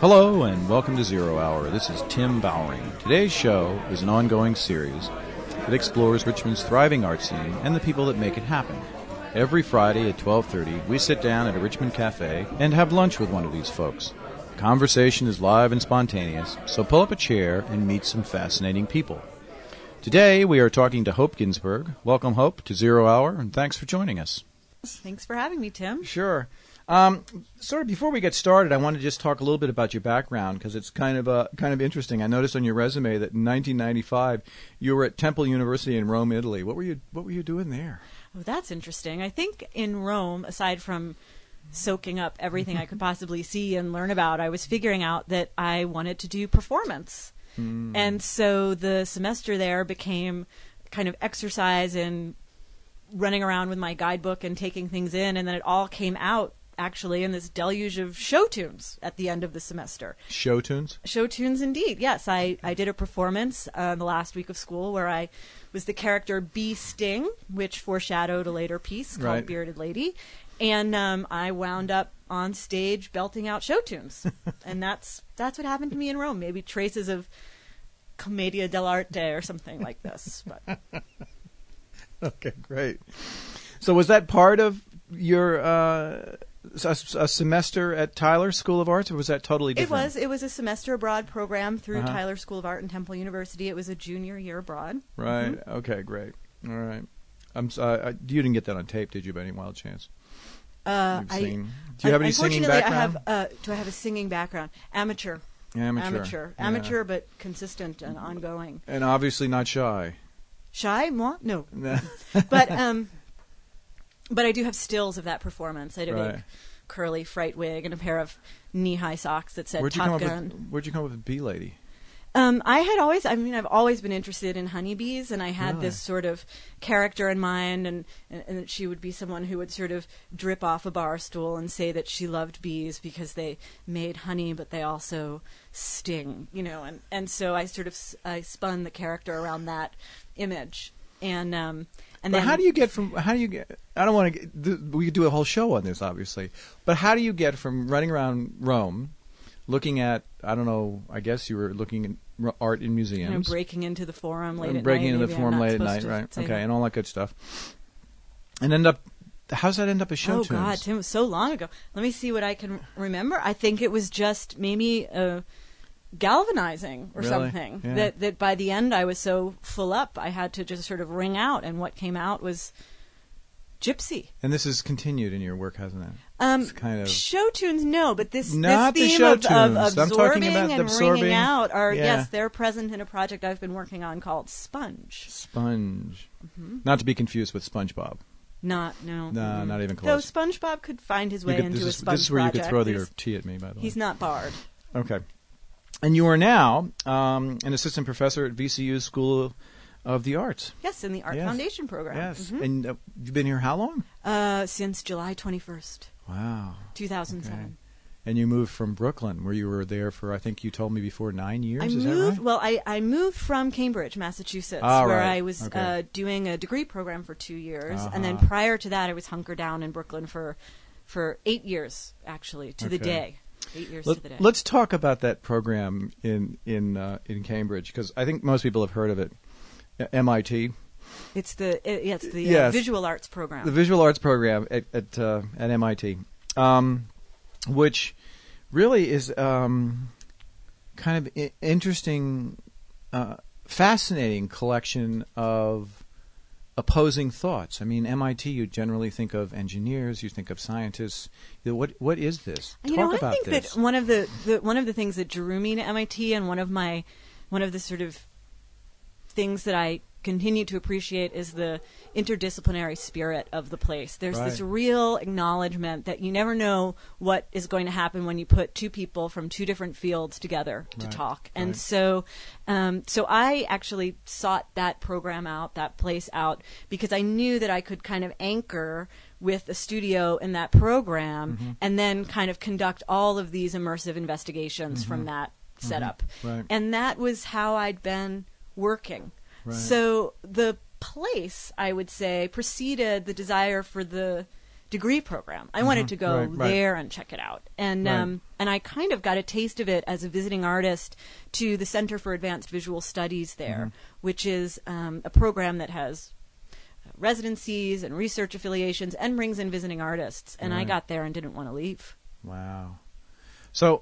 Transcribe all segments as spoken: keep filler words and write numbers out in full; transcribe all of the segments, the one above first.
Hello and welcome to Zero Hour. This is Tim Bowering. Today's show is an ongoing series that explores Richmond's thriving art scene and the people that make it happen. Every Friday at twelve thirty, we sit down at a Richmond cafe and have lunch with one of these folks. The conversation is live and spontaneous, so pull up a chair and meet some fascinating people. Today, we are talking to Hope Ginsberg. Welcome, Hope, to Zero Hour, and thanks for joining us. Thanks for having me, Tim. Sure. Um, sort of before we get started, I want to just talk a little bit about your background because it's kind of uh, kind of interesting. I noticed on your resume that in nineteen ninety-five you were at Temple University in Rome, Italy. What were you What were you doing there? Oh, that's interesting. I think in Rome, aside from soaking up everything I could possibly see and learn about, I was figuring out that I wanted to do performance, mm. and so the semester there became kind of exercise in running around with my guidebook and taking things in, and then it all came out actually in this deluge of show tunes at the end of the semester. Show tunes? Show tunes, indeed. Yes, I, I did a performance uh, the last week of school where I was the character Bee Sting, which foreshadowed a later piece called Right. Bearded Lady. And um, I wound up on stage belting out show tunes. And that's that's what happened to me in Rome. Maybe traces of Commedia dell'arte or something like this. But. Okay, great. So was that part of your uh, a, a semester at Tyler School of Arts, or was that totally It different? was. It was a semester abroad program through Uh-huh. Tyler School of Art and Temple University. It was a junior year abroad. Right. Mm-hmm. Okay, great. All right. I'm so, I, you didn't get that on tape, did you, by any wild chance? Uh, You've I, seen- Do you have any singing unfortunately, background? I have. Uh, do I have a singing background? Amateur. Amateur. Amateur. Yeah. Amateur, but consistent and ongoing. And obviously not shy. Shy? Moi? No. But um, but I do have stills of that performance. I had a Right. big curly fright wig and a pair of knee-high socks that said Where'd you come Top up Gun. with, Where'd you come up with Bee Lady? Um, I had always, I mean, I've always been interested in honeybees, and I had Really? this sort of character in mind, and, and, and that she would be someone who would sort of drip off a bar stool and say that she loved bees because they made honey, but they also sting, you know, and, and so I sort of, s- I spun the character around that image, and, um, and But then... how do you get from, how do you get, I don't want to, th- we could do a whole show on this, obviously, but how do you get from running around Rome, looking at, I don't know, I guess you were looking at r- art in museums. You know, breaking into the forum late and at breaking night. into the Maybe I'm forum not late at supposed night, to right? say Okay, that. and all that good stuff. And end up, how's that end up as show Oh, tunes? God, Tim, it was so long ago. Let me see what I can remember. I think it was just maybe uh, galvanizing or Really? something. Yeah. That, that by the end I was so full up, I had to just sort of ring out, and what came out was Gypsy. And this has continued in your work, hasn't it? Um, It's kind of show tunes, no, but this, Not the this theme show of, of tunes. I'm talking absorbing about the and absorbing- ringing out are, Yeah. yes, they're present in a project I've been working on called Sponge. Sponge. Mm-hmm. Not to be confused with SpongeBob. Not, no. No, mm-mm. not even Though close. SpongeBob could find his You way could- into this, a is, Sponge this is where you could project. throw your He's- tea at me, by the way. He's not barred. Okay. And you are now um, an assistant professor at V C U's School of the Arts. Yes, in the Art Yes. Foundation program. Yes. Mhm. And uh, you've been here how long? Uh, since July twenty-first, Wow. two thousand seven. And you moved from Brooklyn, where you were there for, I think you told me before, nine years? I Is moved. that right? Well, I, I moved from Cambridge, Massachusetts, Ah, where right. I was Okay. uh, doing a degree program for two years, and then Uh-huh. prior to that, I was hunkered down in Brooklyn for for eight years, actually, to the Okay. day. Eight years Let, to the day. Let's talk about that program in in uh, in Cambridge, because I think most people have heard of it. Uh, M I T, It's the it, yeah, it's the Yes. uh, visual arts program. the visual arts program at at, uh, at M I T, um, which really is um, kind of I- interesting, uh, fascinating collection of opposing thoughts. I mean, M I T, you generally think of engineers, you think of scientists. You know, What what is this? You Talk know, I about think this. that one of the, the one of the things that drew me to M I T, and one of my one of the sort of things that I continue to appreciate, is the interdisciplinary spirit of the place. There's this Right. real acknowledgement that you never know what is going to happen when you put two people from two different fields together to Right. talk. And Right. so, um, so I actually sought that program out, that place out, because I knew that I could kind of anchor with a studio in that program, Mm-hmm. and then kind of conduct all of these immersive investigations from that setup. Right. And that was how I'd been working. Right. So the place, I would say, preceded the desire for the degree program. I wanted to go Right, right. there and check it out. And Right. um, and I kind of got a taste of it as a visiting artist to the Center for Advanced Visual Studies there, which is um, a program that has residencies and research affiliations and brings in visiting artists. And I Right. got there and didn't want to leave. Wow. So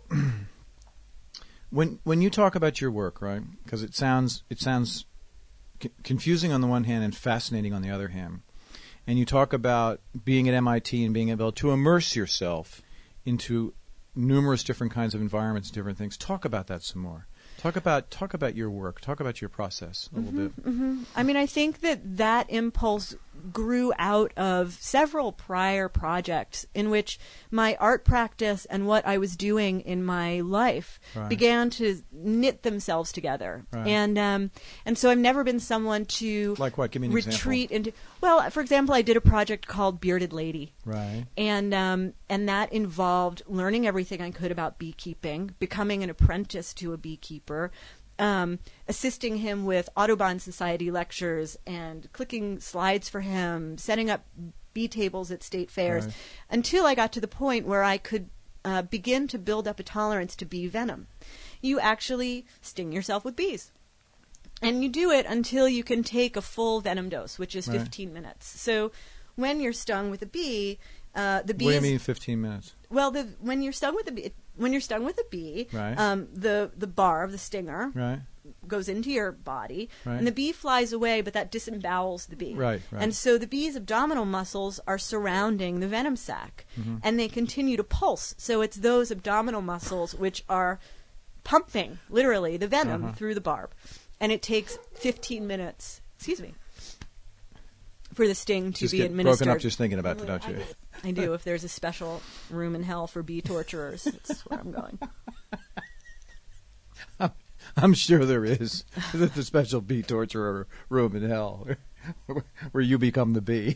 when when you talk about your work, right? Because it sounds it sounds c- confusing on the one hand and fascinating on the other hand. And you talk about being at M I T and being able to immerse yourself into numerous different kinds of environments, different things. Talk about that some more. Talk about talk about your work. Talk about your process a little bit. I mean, I think that that impulse grew out of several prior projects in which my art practice and what I was doing in my life Right. began to knit themselves together. Right. And um, and so I've never been someone to Like what? Give me an retreat into. Well, for example, I did a project called Bearded Lady. example. Right. And um, and that involved learning everything I could about beekeeping, becoming an apprentice to a beekeeper, um, assisting him with Audubon Society lectures and clicking slides for him, setting up bee tables at state fairs, Right. until I got to the point where I could uh, begin to build up a tolerance to bee venom. You actually sting yourself with bees. And you do it until you can take a full venom dose, which is Right. fifteen minutes. So when you're stung with a bee, uh, the bee What do you is mean fifteen minutes? well. The, when you're stung with a bee, when you're stung with a bee, Right. um, the the barb, the stinger, Right. goes into your body, Right. and the bee flies away, but that disembowels the bee. Right, right. And so the bee's abdominal muscles are surrounding the venom sac, Mm-hmm. and they continue to pulse. So it's those abdominal muscles which are pumping, literally, the venom Uh-huh. through the barb. And it takes fifteen minutes, excuse me, for the sting to Just be get administered. broken up just thinking about it, don't you? I do. If there's a special room in hell for bee torturers, that's where I'm going. I'm sure there is. There's a special bee torturer room in hell where you become the bee.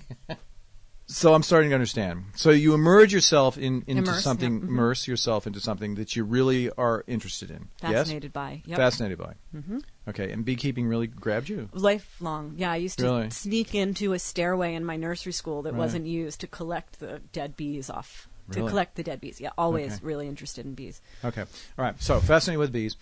So I'm starting to understand. So you immerse yourself in, into Immerse, something, yeah. Mhm. immerse yourself into something that you really are interested in. Fascinated by. Yes? Yep. Fascinated by. Mm-hmm. Okay, and beekeeping really grabbed you. Lifelong. Yeah, I used to Really? sneak into a stairway in my nursery school that Right. wasn't used to collect the dead bees off. Really? To collect the dead bees. Yeah, always Okay. really interested in bees. Okay. All right. So fascinated with bees.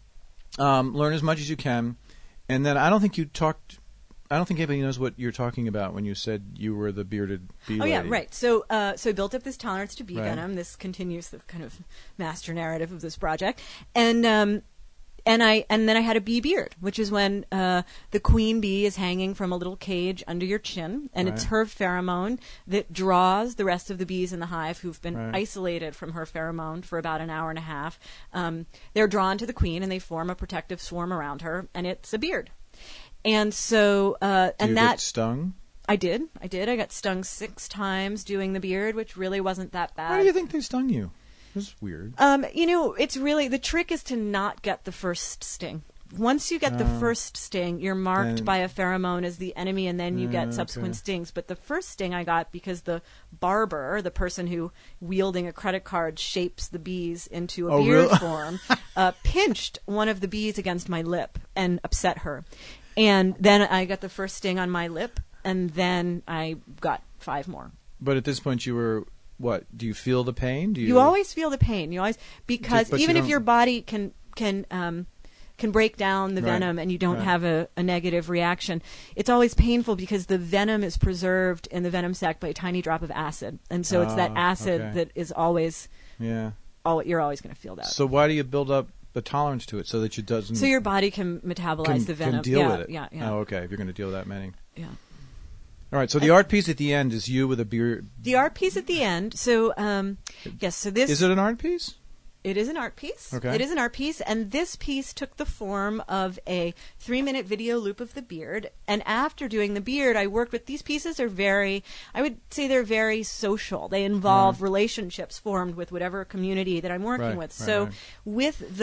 Um, learn as much as you can. And then I don't think you talked... I don't think anybody knows what you're talking about when you said you were the bearded bee Oh yeah, lady. right. So, uh, so I built up this tolerance to bee Right. venom. This continues the kind of master narrative of this project, and um, and I and then I had a bee beard, which is when uh, the queen bee is hanging from a little cage under your chin, and it's Right. her pheromone that draws the rest of the bees in the hive who've been Right. isolated from her pheromone for about an hour and a half. Um, they're drawn to the queen, and they form a protective swarm around her, and it's a beard. And so, uh, Do and you that get stung? I did. I did. I got stung six times doing the beard, which really wasn't that bad. Why do you think they stung you? That's weird. Um, you know, it's really the trick is to not get the first sting. Once you get the Oh. first sting, you're marked Then- by a pheromone as the enemy, and then you Yeah, get subsequent okay. stings. But the first sting I got because the barber, the person who wielding a credit card shapes the bees into a Oh, beard really? form, uh, pinched one of the bees against my lip and upset her. And then I got the first sting on my lip, and then I got five more. But at this point, you were what? Do you feel the pain? Do you? You always feel the pain. You always because But you even if don't- your body can can um, can break down the Right. venom and you don't Right. have a, a negative reaction, it's always painful because the venom is preserved in the venom sac by a tiny drop of acid, and so it's that Ah, acid okay. that is always Yeah. all you're always going to feel that. So why do you build up the tolerance to it so that it doesn't? So your body can metabolize can, the venom. can deal yeah, with it. Yeah, yeah, Oh, okay. If you're going to deal with that many. yeah. All right. So the art piece at the end is you with a beard. The art piece at the end. So um, yes. So this Is it an art piece? It is an art piece. Okay. It is an art piece, and this piece took the form of a three-minute video loop of the beard. And after doing the beard, I worked with these pieces. Are very, I would say, they're very social. They involve Yeah. relationships formed with whatever community that I'm working Right, with. right, so, right. with the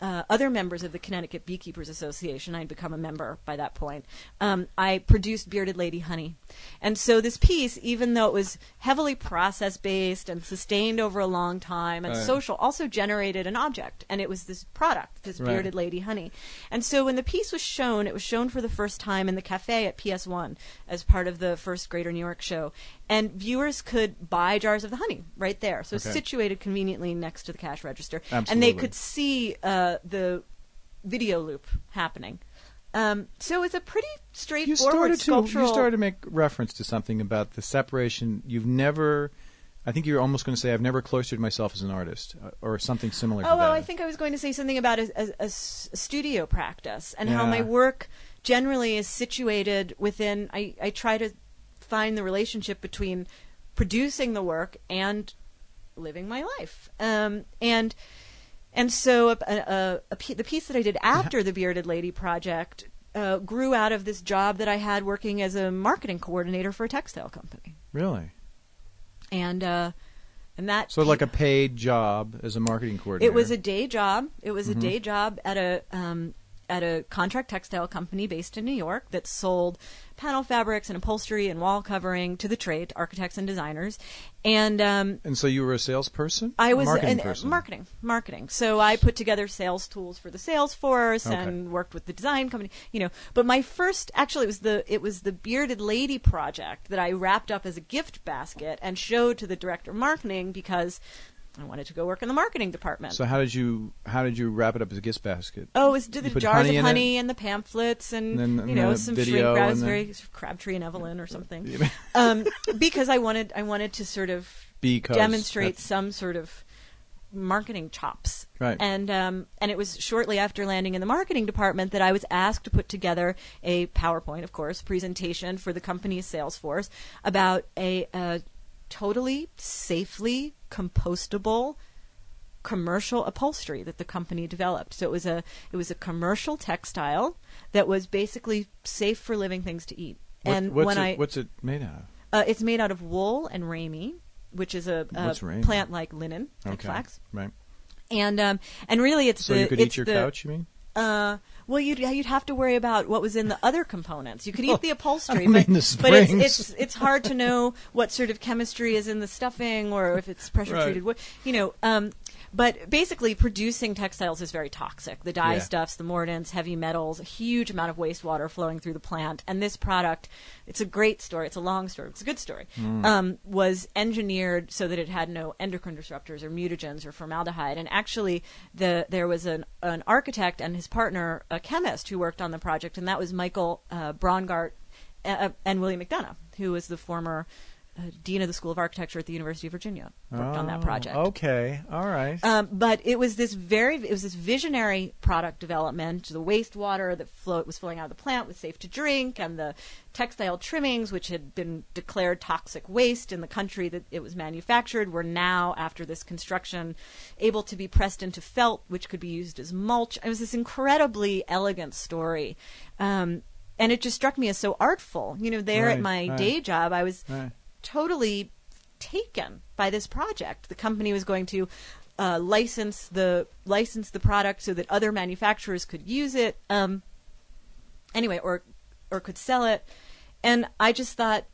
uh, other members of the Connecticut Beekeepers Association. I'd become a member by that point. Um, I produced Bearded Lady honey. And so this piece, even though it was heavily process-based and sustained over a long time and Right. social, also generated an object. And it was this product, this Right. Bearded Lady honey. And so when the piece was shown, it was shown for the first time in the cafe at P S one as part of the first Greater New York show. And viewers could buy jars of the honey right there. So Okay. situated conveniently next to the cash register. Absolutely. And they could see uh, the video loop happening. Um, so it's a pretty You straightforward started to sculptural... you started to make reference to something about the separation. You've never, I think you're almost going to say, I've never cloistered myself as an artist, uh, or something similar to Oh, that. well, I think I was going to say something about a, a, a s- a studio practice and how Yeah. my work generally is situated within... I, I try to find the relationship between producing the work and living my life. Um, and and so a, a, a, a p- the piece that I did after the Bearded Lady project uh, grew out of this job that I had working as a marketing coordinator for a textile company. Really? And uh, and that So like a paid job as a marketing coordinator. it was a day job. It was Mhm. a day job at a um, at a contract textile company based in New York that sold panel fabrics and upholstery and wall covering to the trade, to architects and designers. And um, And so you were a salesperson? I A was marketing an- uh, person. marketing, marketing. So I put together sales tools for the sales force Okay. and worked with the design company, you know. But my first, actually, it was the it was the Bearded Lady project that I wrapped up as a gift basket and showed to the director of marketing because I wanted to go work in the marketing department. So how did you how did you wrap it up as a gift basket? Oh, it was did You the put jars honey of in honey and the pamphlets and, And then- you and know the some video shrink wrap. It was and very Crabtree and Evelyn or something. um, because I wanted I wanted to sort of Because demonstrate that's- some sort of marketing chops. Right. And um, and it was shortly after landing in the marketing department that I was asked to put together a PowerPoint, of course, presentation for the company's sales force about a, a totally safely compostable commercial upholstery that the company developed. So it was a it was a commercial textile that was basically safe for living things to eat. What- and what's when it, I what's it made out of? uh, it's made out of wool and ramie, which is a, a What's ramie? plant like linen, like Okay. flax. Right. And um and really it's So the you could it's eat your the, couch, you mean? Uh, well, you'd you'd have to worry about what was in the other components. You could eat the upholstery, I mean but the but it's, springs. it's it's hard to know what sort of chemistry is in the stuffing or if it's pressure treated wood. You know, um, but basically producing textiles is very toxic. The dye Yeah. stuffs, the mordants, heavy metals, a huge amount of wastewater flowing through the plant. And this product, it's a great story. It's a long story. It's a good story. Mm. Um, was engineered so that it had no endocrine disruptors or mutagens or formaldehyde. And actually, the there was an an architect and his partner, a chemist, who worked on the project, and that was Michael uh, Braungart uh, and William McDonough, who was the former uh, dean of the School of Architecture at the University of Virginia. Worked on that Oh, project. Okay. All right. Um, but it was this very, it was this visionary product development. The wastewater that flow, was flowing out of the plant was safe to drink, and the textile trimmings, which had been declared toxic waste in the country that it was manufactured, were now, after this construction, able to be pressed into felt, which could be used as mulch. It was this incredibly elegant story. Um, and it just struck me as so artful. You know, there Right, at my right. day job, I was Right. totally taken by this project. The company was going to uh, license the license the product so that other manufacturers could use it. Um, anyway, or or could sell it. And I just thought,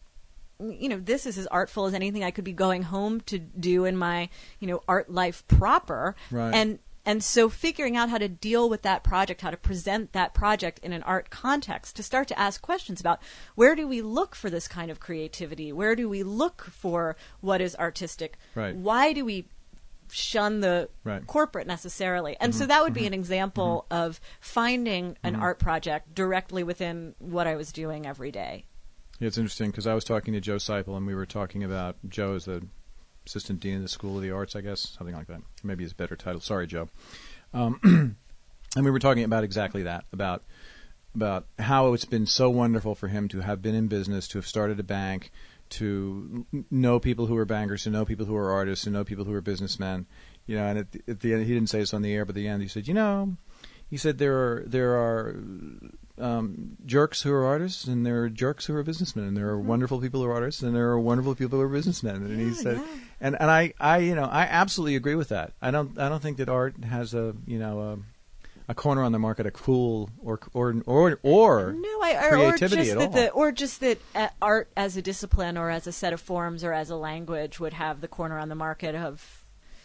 you know, this is as artful as anything I could be going home to do in my, you know, art life proper. Right. And and so figuring out how to deal with that project, how to present that project in an art context, to start to ask questions about where do we look for this kind of creativity? Where do we look for what is artistic? Right. Why do we shun the Right. corporate necessarily? And so that would be an example of finding an art project directly within what I was doing every day. Yeah, it's interesting because I was talking to Joe Seipel, and we were talking about Joe is the assistant dean of the School of the Arts, I guess, something like that. Maybe it's a better title. Sorry, Joe. Um, and we were talking about exactly that, about about how it's been so wonderful for him to have been in business, to have started a bank, to n- know people who are bankers, to know people who are artists, to know people who are businessmen. You know, and at the, at the end, he didn't say this on the air, but at the end, he said, you know, he said there are there are um, jerks who are artists, and there are jerks who are businessmen, and there are mm-hmm. wonderful people who are artists, and there are wonderful people who are businessmen. And yeah, he said, yeah. and and I, I, you know, I absolutely agree with that. I don't, I don't think that art has a, you know, a, a corner on the market, a cool or or or or no, I, creativity or just at that all. The, or just that uh, art as a discipline or as a set of forms or as a language would have the corner on the market of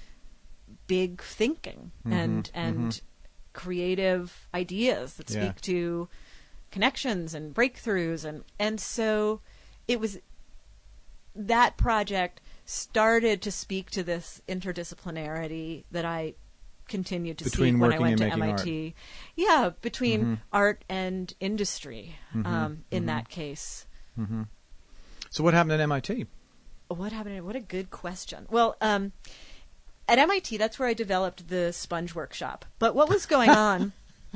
big thinking mm-hmm, and and mm-hmm. creative ideas that speak yeah. to connections and breakthroughs, and and so it was that project started to speak to this interdisciplinarity that I continued to between see when I went to and M I T. Art. Yeah, between mm-hmm. art and industry mm-hmm, um, in mm-hmm. that case. Mm-hmm. So what happened at M I T? What happened? What a good question. Well, um, at M I T, that's where I developed the sponge workshop. But what was going on?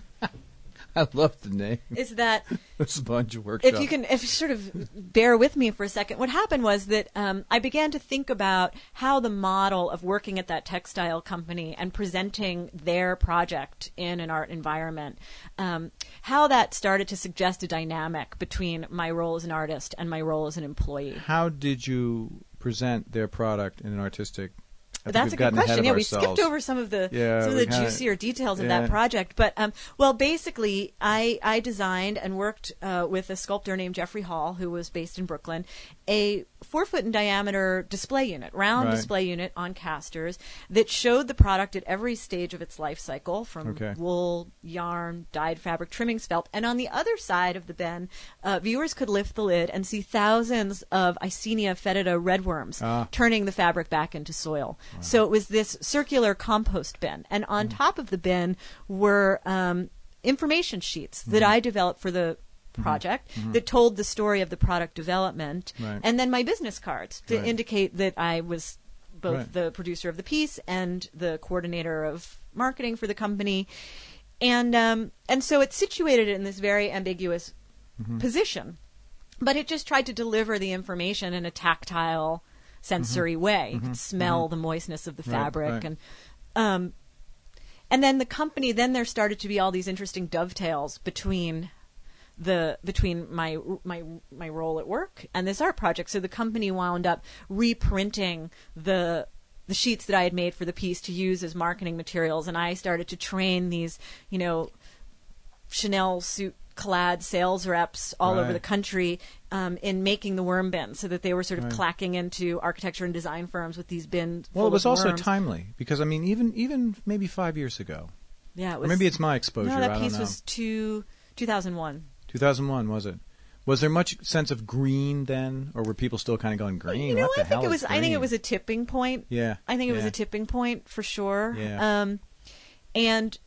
I love the name. Is that the sponge workshop? If you can, if you sort of bear with me for a second, what happened was that um, I began to think about how the model of working at that textile company and presenting their project in an art environment, um, how that started to suggest a dynamic between my role as an artist and my role as an employee. How did you present their product in an artistic? That's a good question. Yeah, we skipped over some of the yeah, some of the kinda, juicier details of yeah. that project. But um, well, basically, I I designed and worked uh, with a sculptor named Jeffrey Hall, who was based in Brooklyn, a four foot in diameter display unit, round right. display unit on casters that showed the product at every stage of its life cycle, from okay. wool, yarn, dyed fabric, trimmings, felt. And on the other side of the bin, uh, viewers could lift the lid and see thousands of Icenia fetida redworms ah. turning the fabric back into soil. Wow. So it was this circular compost bin. And on mm. top of the bin were um, information sheets mm-hmm. that I developed for the project mm-hmm. that told the story of the product development, right. and then my business cards to right. indicate that I was both right. the producer of the piece and the coordinator of marketing for the company. And um, and so it situated it in this very ambiguous mm-hmm. position. But it just tried to deliver the information in a tactile, sensory mm-hmm. way. You mm-hmm. could smell mm-hmm. the moistness of the right, fabric. right. And um, and then the company, then there started to be all these interesting dovetails between the between my my my role at work and this art project. So the company wound up reprinting the the sheets that I had made for the piece to use as marketing materials, and I started to train these, you know, Chanel suit clad sales reps all right. over the country um, in making the worm bins, so that they were sort of right. clacking into architecture and design firms with these bins. Well, full it was of also worms. timely because I mean, even even maybe five years ago. Yeah, it was, or maybe it's my exposure. No, that I piece don't know. was two, two thousand one. two thousand one, was it? Was there much sense of green then, or were people still kind of going green? You know, what the I think hell it was. is I think it green? was a tipping point. Yeah, I think it yeah. was a tipping point for sure. Yeah. Um, and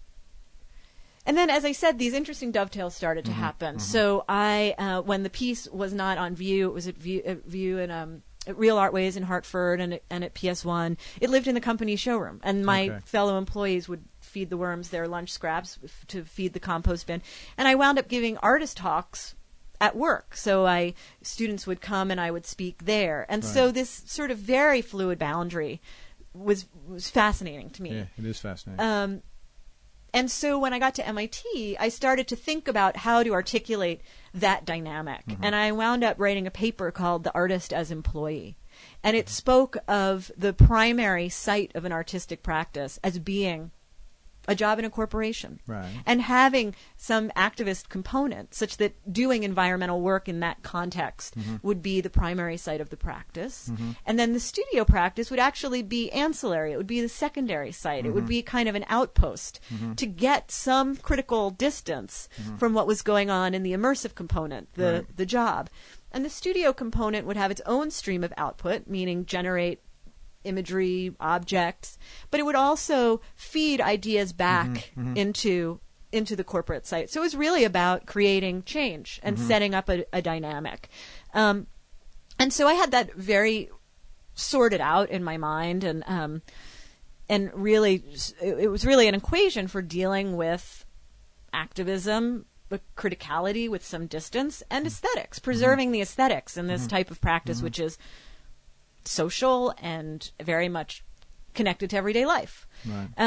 and then, as I said, these interesting dovetails started to mm-hmm, happen. mm-hmm. So I, uh, when the piece was not on view, it was at view, at view and um. at Real Artways in Hartford and at, and at P S one. It lived in the company showroom, and my okay. fellow employees would feed the worms their lunch scraps f- to feed the compost bin. And I wound up giving artist talks at work. So I students would come and I would speak there. And right. so this sort of very fluid boundary was was fascinating to me. Yeah, it is fascinating. Um, and so when I got to M I T, I started to think about how to articulate that dynamic. Mm-hmm. And I wound up writing a paper called The Artist as Employee. And it spoke of the primary site of an artistic practice as being a job in a corporation. Right. And having some activist component such that doing environmental work in that context mm-hmm. would be the primary site of the practice. Mm-hmm. And then the studio practice would actually be ancillary. It would be the secondary site. Mm-hmm. It would be kind of an outpost mm-hmm. to get some critical distance mm-hmm. from what was going on in the immersive component, the, right. the job. And the studio component would have its own stream of output, meaning generate imagery, objects, but it would also feed ideas back mm-hmm, mm-hmm. into into the corporate site. So it was really about creating change and mm-hmm. setting up a, a dynamic. Um, and so I had that very sorted out in my mind, and um, and really, it, it was really an equation for dealing with activism, with criticality, with some distance, and aesthetics, preserving mm-hmm. the aesthetics in this mm-hmm. type of practice, mm-hmm. which is social and very much connected to everyday life. Right. Um,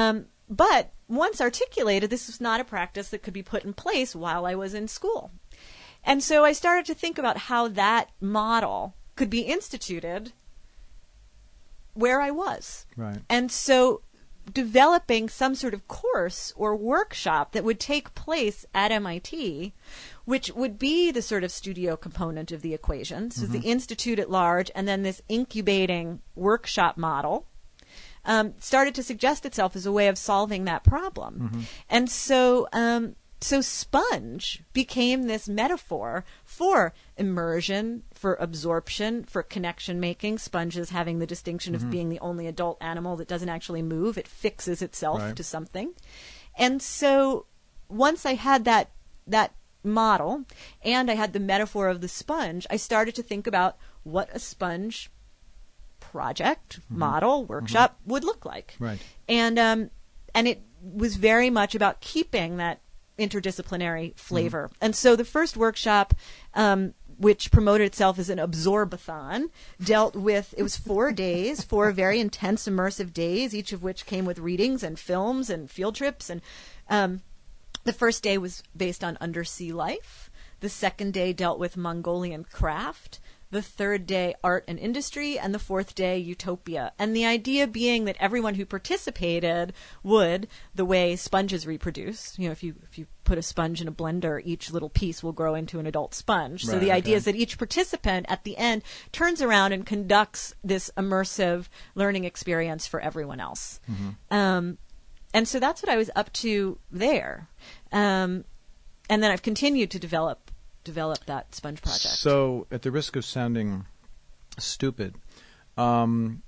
but once articulated, this was not a practice that could be put in place while I was in school. And so I started to think about how that model could be instituted where I was. Right. And so developing some sort of course or workshop that would take place at M I T, which would be the sort of studio component of the equation, so mm-hmm. the institute at large, and then this incubating workshop model, um, started to suggest itself as a way of solving that problem. Mm-hmm. And so um, so sponge became this metaphor for immersion, for absorption, for connection making. Sponges having the distinction mm-hmm. of being the only adult animal that doesn't actually move. It fixes itself right. to something. And so once I had that that model and I had the metaphor of the sponge, I started to think about what a sponge project, mm-hmm. model, workshop mm-hmm. would look like. Right. And um, and it was very much about keeping that interdisciplinary flavor. Mm-hmm. And so the first workshop, um, which promoted itself as an absorbathon, dealt with, it was four days, four very intense, immersive days, each of which came with readings and films and field trips. And um, the first day was based on undersea life. The second day dealt with Mongolian craft. The third day, art and industry, and the fourth day, utopia. And the idea being that everyone who participated would, the way sponges reproduce, you know, if you if you put a sponge in a blender, each little piece will grow into an adult sponge. Right, so the okay. idea is that each participant at the end turns around and conducts this immersive learning experience for everyone else. Mm-hmm. Um, and so that's what I was up to there. Um, and then I've continued to develop develop that sponge project. So, at the risk of sounding stupid, um,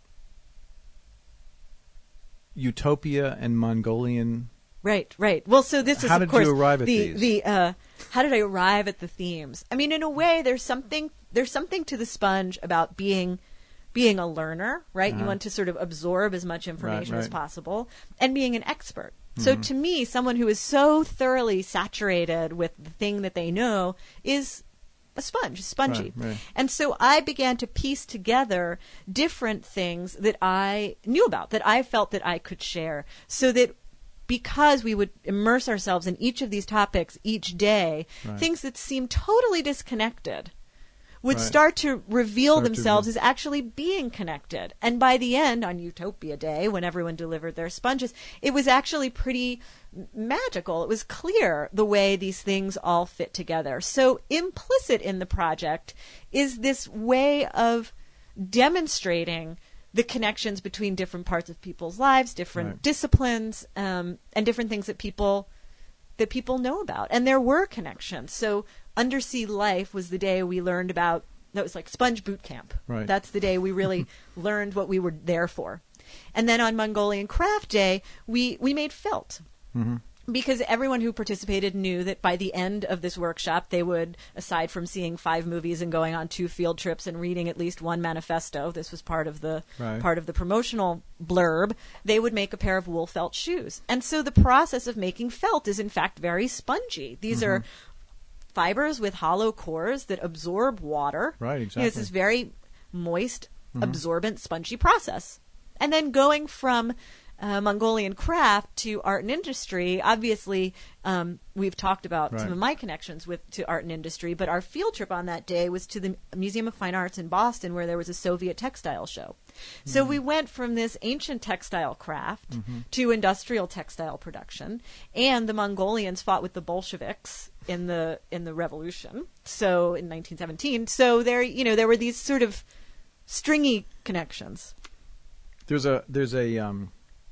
utopia and Mongolian. Right, right. Well, so this is how of did course you arrive at the these? the uh, how did I arrive at the themes? I mean, in a way, there's something there's something to the sponge about being being a learner, right? Uh-huh. You want to sort of absorb as much information right, right. as possible, and being an expert. So to me, someone who is so thoroughly saturated with the thing that they know is a sponge, spongy. Right, right. And so I began to piece together different things that I knew about, that I felt that I could share, so that because we would immerse ourselves in each of these topics each day, right. things that seemed totally disconnected would right. start to reveal start themselves to re- as actually being connected. And by the end, on Utopia Day, when everyone delivered their sponges, it was actually pretty magical. It was clear the way these things all fit together. So implicit in the project is this way of demonstrating the connections between different parts of people's lives, different right. disciplines, um, and different things that people that people know about. And there were connections. So Undersea Life was the day we learned about, that was like Sponge Boot Camp. Right. That's the day we really learned what we were there for. And then on Mongolian Craft Day, we, we made felt. Mm-hmm. Because everyone who participated knew that by the end of this workshop, they would, aside from seeing five movies and going on two field trips and reading at least one manifesto, this was part of the right. part of the promotional blurb, they would make a pair of wool felt shoes. And so the process of making felt is in fact very spongy. These mm-hmm. are fibers with hollow cores that absorb water. Right, exactly. You know, it's this very moist, mm-hmm. absorbent, spongy process. And then going from Uh, Mongolian craft to art and industry, obviously um, we've talked about right. some of my connections with to art and industry, but our field trip on that day was to the Museum of Fine Arts in Boston, where there was a Soviet textile show. Mm-hmm. So we went from this ancient textile craft mm-hmm. to industrial textile production, and the Mongolians fought with the Bolsheviks in the in the revolution. So in nineteen seventeen, so there you know there were these sort of stringy connections. There's a there's a um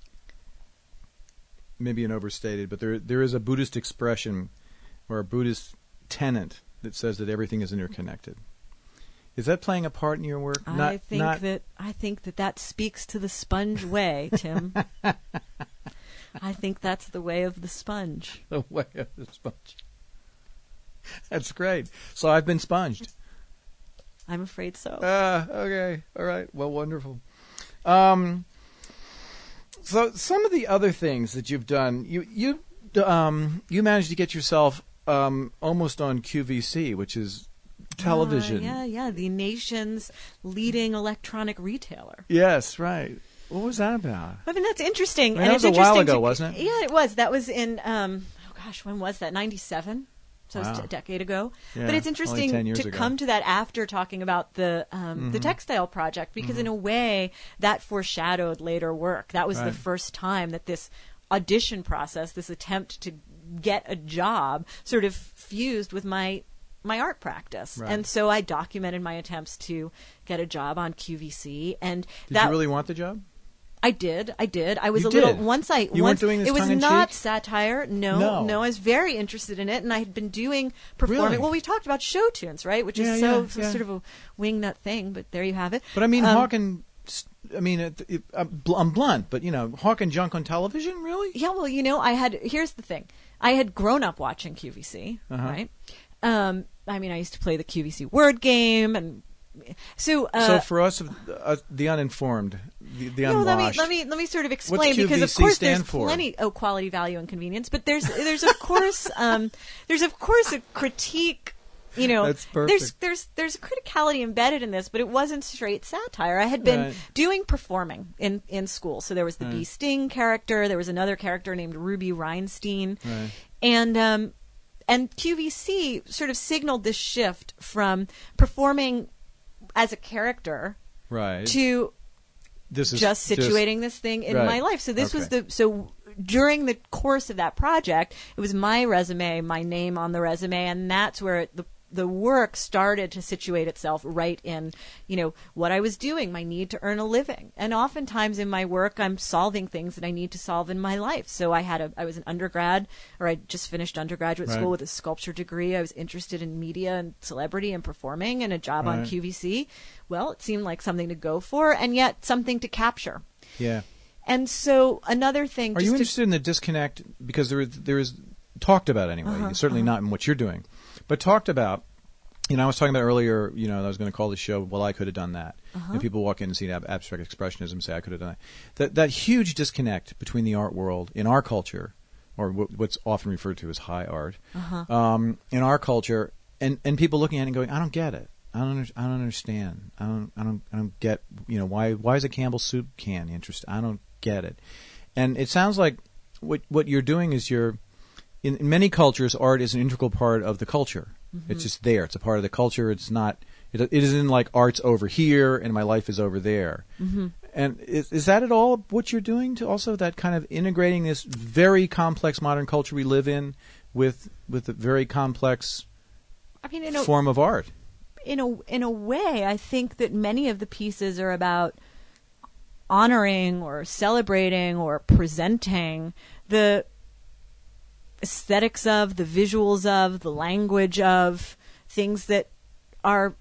maybe an overstated, but there there is a Buddhist expression or a Buddhist tenet that says that everything is interconnected. Is that playing a part in your work? I not, think not that I think that that speaks to the sponge way, Tim. I think that's the way of the sponge. The way of the sponge. That's great. So I've been sponged. I'm afraid so. Ah, uh, okay. All right. Well, wonderful. Um. So some of the other things that you've done, you you um, you managed to get yourself um, almost on Q V C, which is television. Uh, yeah, yeah, the nation's leading electronic retailer. Yes, right. what was that about? I mean, that's interesting. I mean, and that it's was a while interesting ago, to, wasn't it? Yeah, it was. That was in, um, oh gosh, when was that? ninety-seven? So Wow. it was a decade ago. Yeah, but it's only interesting ten years to ago. come to that after talking about the um, Mm-hmm. the textile project, because in a way that foreshadowed later work. That was Right. the first time that this audition process, this attempt to get a job, sort of fused with my my art practice. Right. And so I documented my attempts to get a job on Q V C. And Did that you really want the job? I did. I did. I was You a little did? once I You weren't once doing this it was tongue-in-cheek? not satire. No, No. no, I was very interested in it, and I had been doing performing. Really? Well, we talked about show tunes, right? Which Yeah, is so, yeah, so yeah. sort of a wingnut thing, but there you have it. But I mean, Um, Hawk and I mean, it, it, I'm bl- I'm blunt, but you know, Hawk and junk on television, really? Yeah, well, you know, I had. Here's the thing: I had grown up watching Q V C, Uh-huh. right? Um, I mean, I used to play the Q V C word game, and so. Uh, so for us, uh, the uninformed, the, the No, let me unwashed. let me let me sort of explain, Q V C because of course there's stand for? plenty oh quality, value, and convenience, but there's there's of course um, there's of course a critique. You know, That's perfect. there's there's there's criticality embedded in this, but it wasn't straight satire. I had been Right. doing performing in in school, so there was the Right. Bee Sting character, there was another character named Ruby Reinstein, Right. and um, and Q V C sort of signaled this shift from performing as a character Right. to This is just situating this thing in right. my life. So this was Okay. the so during the course of that project, it was my resume, my name on the resume, and that's where the the work started to situate itself right in, you know, what I was doing, my need to earn a living. And oftentimes in my work, I'm solving things that I need to solve in my life. So I had a, I was an undergrad, or I just finished undergraduate Right. school with a sculpture degree. I was interested in media and celebrity and performing, and a job on Right. Q V C. Well, it seemed like something to go for, and yet something to capture. Yeah. And so another thing. Are just you to- interested in the disconnect? Because there is, there is talked about anyway. Uh-huh, certainly uh-huh. not in what you're doing, but talked about. You know, I was talking about earlier. You know, I was going to call the show. Well, I could have done that. Uh-huh. And people walk in and see ab- abstract expressionism, and say I could have done that. That that huge disconnect between the art world in our culture, or w- what's often referred to as high art, Uh-huh. um, in our culture, and, and people looking at it and going, I don't get it. I don't. Under- I don't understand. I don't. I don't. I don't get. You know, why? Why is a Campbell soup can interesting? I don't get it. And it sounds like what what you're doing is you're in, in many cultures, art is an integral part of the culture. Mm-hmm. It's just there. It's a part of the culture. It's not. It, it isn't like art's over here and my life is over there. Mm-hmm. And is is that at all what you're doing to also that kind of integrating this very complex modern culture we live in with with a very complex I mean, in a, form of art? in a in a way, I think that many of the pieces are about honoring or celebrating or presenting the aesthetics of, the visuals of, the language of things that are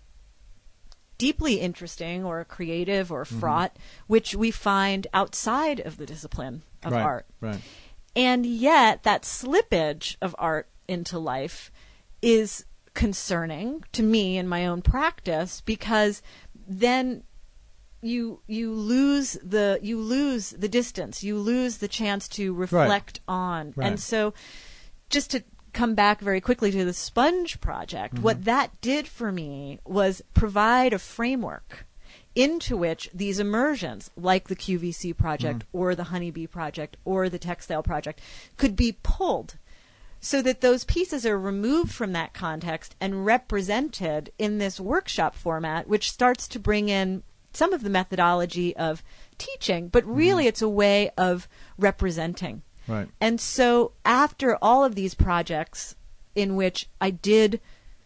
deeply interesting or creative or fraught, which we find outside of the discipline of right, art. Right. And yet that slippage of art into life is concerning to me in my own practice, because then you you lose the you lose the distance, you lose the chance to reflect on. Right. And so just to come back very quickly to the Sponge project, Mm-hmm. what that did for me was provide a framework into which these immersions, like the Q V C project Mm. or the Honeybee project or the Textile project, could be pulled so that those pieces are removed from that context and represented in this workshop format, which starts to bring in some of the methodology of teaching, but really it's a way of representing. Right. And so after all of these projects in which I did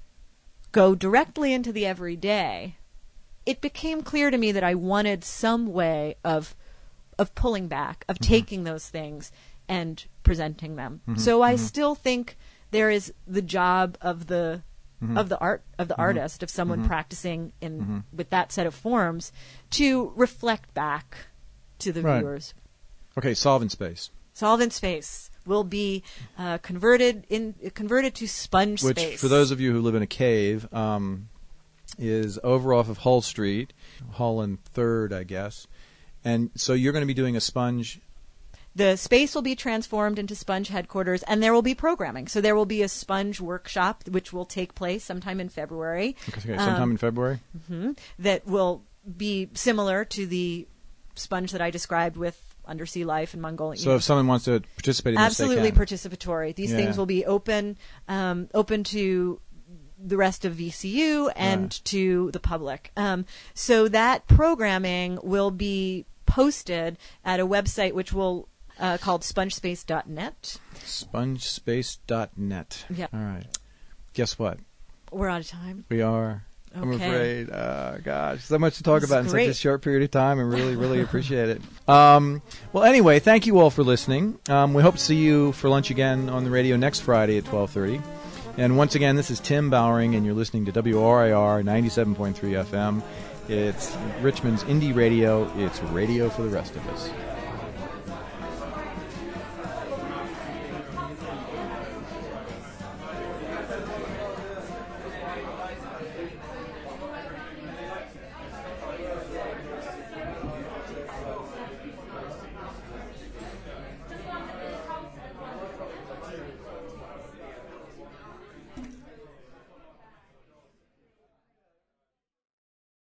go directly into the everyday, it became clear to me that I wanted some way of of pulling back, of taking those things and presenting them. So I still think there is the job of the of the art of the artist, of someone practicing in with that set of forms, to reflect back to the Right. viewers. Okay, Solvent Space, Solvent Space will be uh, converted in converted to Sponge which Space. for those of you who live in a cave, um, is over off of Hull Street, Hull and Third, I guess. And so you're going to be doing a Sponge. The space will be transformed into Sponge headquarters, and there will be programming. So there will be a Sponge workshop, which will take place sometime in February. Okay, sometime Um, in February. mhm, that will be similar to the sponge that I described with undersea life and Mongolian. So if someone wants to participate in this, absolutely they can. participatory. These Yeah. things will be open, um, open to the rest of V C U and Right. to the public. Um, so that programming will be posted at a website which will uh, called spongespace dot net. Spongespace dot net. Yeah. All right. Guess what? We're out of time. We are. I'm Okay. afraid. Uh, gosh, so much to talk This about is in great. such a short period of time, and really, really appreciate it. Um, well, anyway, thank you all for listening. Um, we hope to see you for lunch again on the radio next Friday at twelve thirty. And once again, this is Tim Bowering, and you're listening to W R I R ninety-seven point three F M. It's Richmond's indie radio. It's radio for the rest of us.